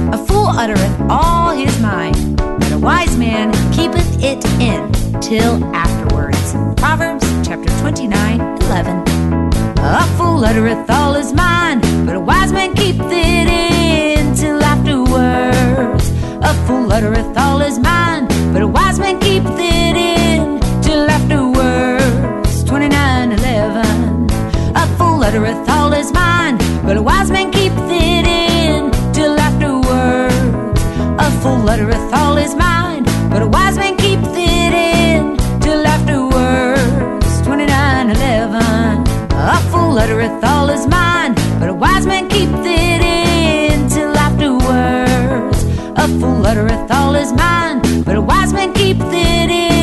A fool uttereth all his mind, but a wise man keepeth it in till afterwards. Proverbs chapter 29:11. A fool uttereth all his mind, but a wise man keepeth it in till afterwards. A fool uttereth all his mind, but a wise man keepeth it in till afterwards. 29:11. A fool uttereth all his mind, but a wise man keepeth it in till afterwards. A fool uttereth all his mind, but a wise man keepeth it in till afterwards. 29:11. A fool uttereth all his mind, but a wise man keepeth it in till afterwards. A fool uttereth all his mind, but a wise man keepeth it in